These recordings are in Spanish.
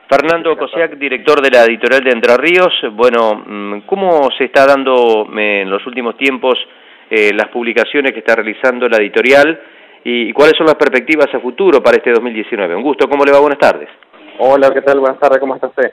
Fernando Cosiac, director de la editorial de Entre Ríos. Bueno, ¿cómo se está dando en los últimos tiempos las publicaciones que está realizando la editorial y cuáles son las perspectivas a futuro para este 2019? Un gusto, ¿cómo le va? Buenas tardes. Hola, ¿qué tal? Buenas tardes, ¿cómo está usted?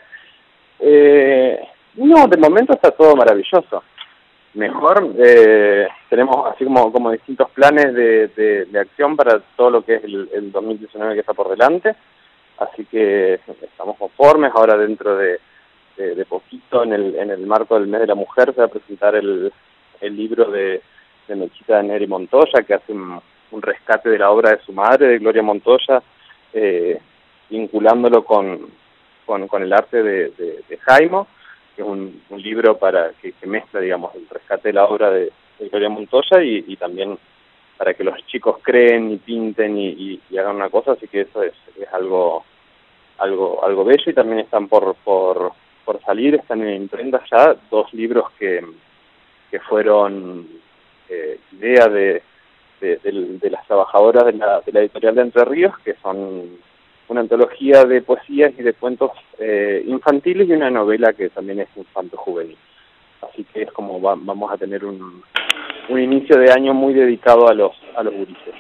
No, de momento está todo maravilloso. Mejor, tenemos así como distintos planes de acción para todo lo que es el 2019 que está por delante. Así que estamos conformes. Ahora dentro de poquito, en el marco del mes de la mujer, se va a presentar el libro de Mechita Neri Montoya, que hace un rescate de la obra de su madre, de Gloria Montoya, vinculándolo con el arte de Jaimo, que es un libro que mezcla, digamos, el rescate de la obra de Gloria Montoya y también para que los chicos creen y pinten y hagan una cosa, así que eso es algo bello. Y también están por salir, están en imprenta ya 2 libros que fueron idea de las trabajadoras de la editorial de Entre Ríos, que son una antología de poesías y de cuentos infantiles y una novela que también es infanto juvenil. Así que es como vamos a tener un inicio de año muy dedicado a los gurises.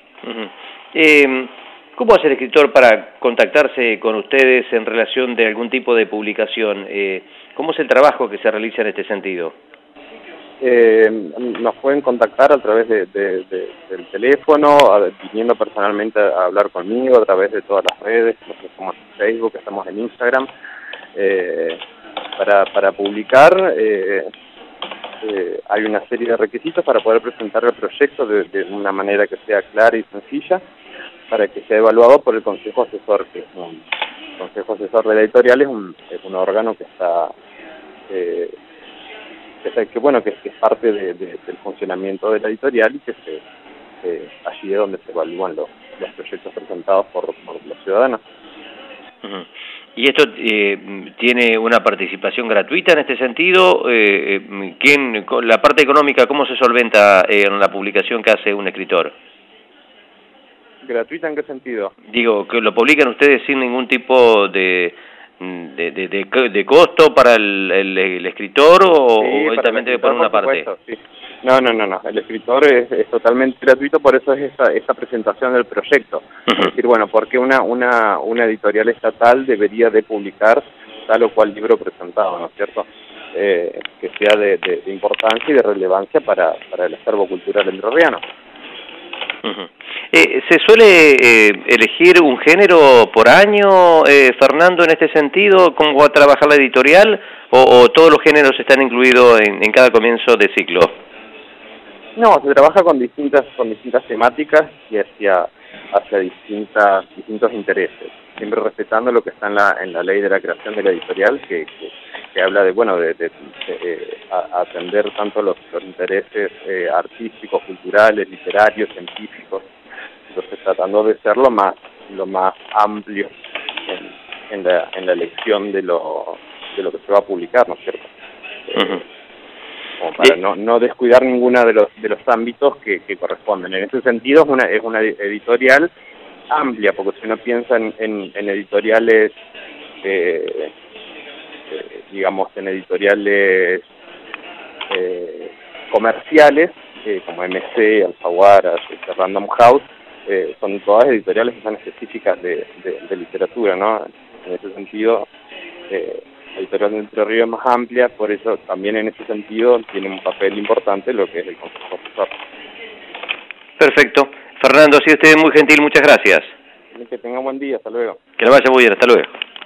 ¿Cómo hace el escritor para contactarse con ustedes en relación de algún tipo de publicación? ¿Cómo es el trabajo que se realiza en este sentido? Nos pueden contactar a través del teléfono, viniendo personalmente a hablar conmigo, a través de todas las redes. Nosotros estamos en Facebook, estamos en Instagram. Para publicar hay una serie de requisitos para poder presentar el proyecto de una manera que sea clara y sencilla, para que sea evaluado por el Consejo Asesor, que es un Consejo Asesor de la editorial, es un órgano que está que es parte del funcionamiento de la editorial y que allí es donde se evalúan los proyectos presentados por los ciudadanos. ¿Y esto tiene una participación gratuita en este sentido? La parte económica, ¿cómo se solventa en la publicación que hace un escritor? ¿Gratuita en qué sentido? Digo, que lo publican ustedes sin ningún tipo de costo para el escritor o él también debe poner una parte. Sí. No. El escritor es totalmente gratuito, por eso es esa presentación del proyecto. Es decir, bueno, porque una editorial estatal debería de publicar tal o cual libro presentado, ¿no es cierto? Que sea de importancia y de relevancia para el acervo cultural entrerriano. ¿Se suele elegir un género por año, Fernando, en este sentido? ¿Cómo va a trabajar la editorial? ¿O todos los géneros están incluidos en cada comienzo de ciclo? No, se trabaja con distintas temáticas y hacia distintos intereses, siempre respetando lo que está en la ley de la creación de la editorial, que habla de atender tanto los intereses artísticos, culturales, literarios, científicos. Entonces, tratando de ser lo más amplio en la elección de lo que se va a publicar, ¿no es cierto? Como para no descuidar ninguna de los ámbitos que corresponden. En ese sentido es una editorial amplia, porque si uno piensa en editoriales, digamos, en editoriales comerciales, como MC, Alfaguara, Random House, son todas editoriales que son específicas de literatura, ¿no? En ese sentido, la editorial de Entre Ríos es más amplia, por eso también en ese sentido tiene un papel importante lo que es el Consejo Asesor. Perfecto. Fernando, ha sido usted muy gentil, muchas gracias. Que tenga un buen día, hasta luego. Que le vaya muy bien, hasta luego.